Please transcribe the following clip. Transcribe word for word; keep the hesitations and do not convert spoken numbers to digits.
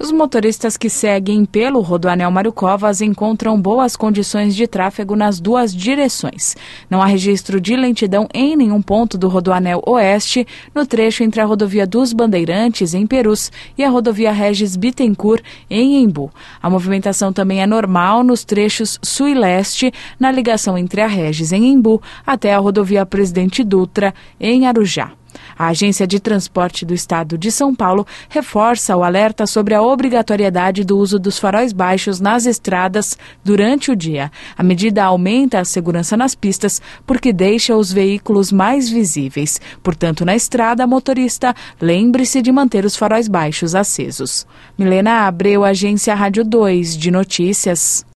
Os motoristas que seguem pelo Rodoanel Mário Covas encontram boas condições de tráfego nas duas direções. Não há registro de lentidão em nenhum ponto do Rodoanel Oeste, no trecho entre a rodovia dos Bandeirantes, em Perus, e a rodovia Regis Bittencourt, em Embu. A movimentação também é normal nos trechos sul e leste, na ligação entre a Regis, em Embu, até a rodovia Presidente Dutra, em Arujá. A Agência de Transporte do Estado de São Paulo reforça o alerta sobre a obrigatoriedade do uso dos faróis baixos nas estradas durante o dia. A medida aumenta a segurança nas pistas porque deixa os veículos mais visíveis. Portanto, na estrada, motorista, lembre-se de manter os faróis baixos acesos. Milena Abreu, Agência Rádio dois de Notícias.